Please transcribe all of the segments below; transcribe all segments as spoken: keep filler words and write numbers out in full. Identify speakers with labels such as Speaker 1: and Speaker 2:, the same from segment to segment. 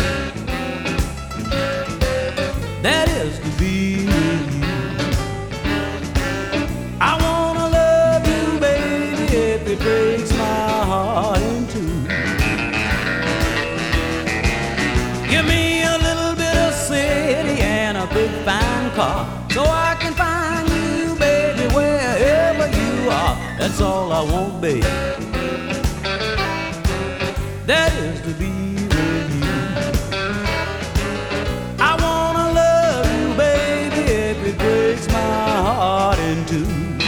Speaker 1: That is to be with you. I wanna love you, baby, if it breaks my heart in two. Give me a little bit of city and a big fine car, so I can find you, baby, wherever you are. That's all I want, baby. That is to be with you. I wanna love you, baby, if it breaks my heart in two.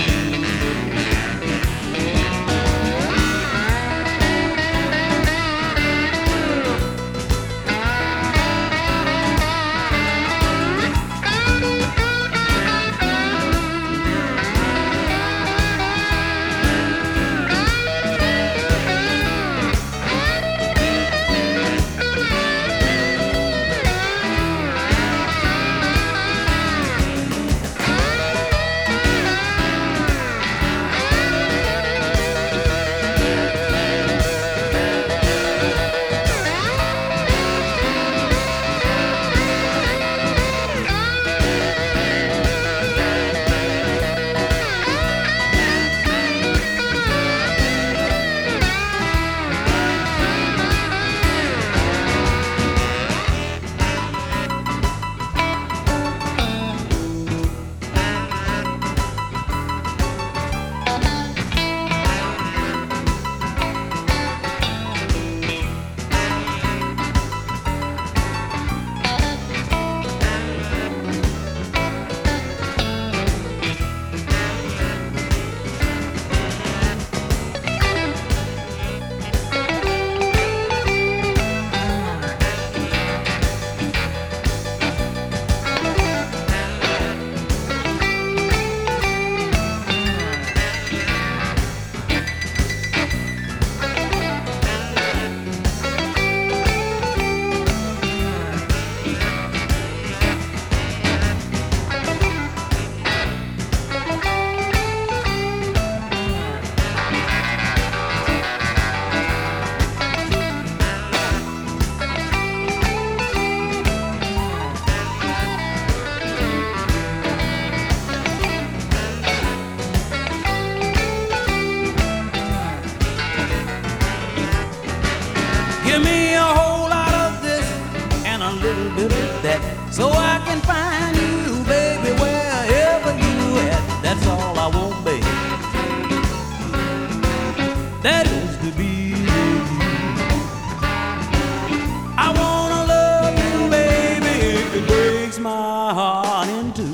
Speaker 1: Give me a whole lot of this and a little bit of that, so I can find you, baby, wherever you at. That's all I want, baby. That is to be with you. I wanna love you, baby, if it breaks my heart in two.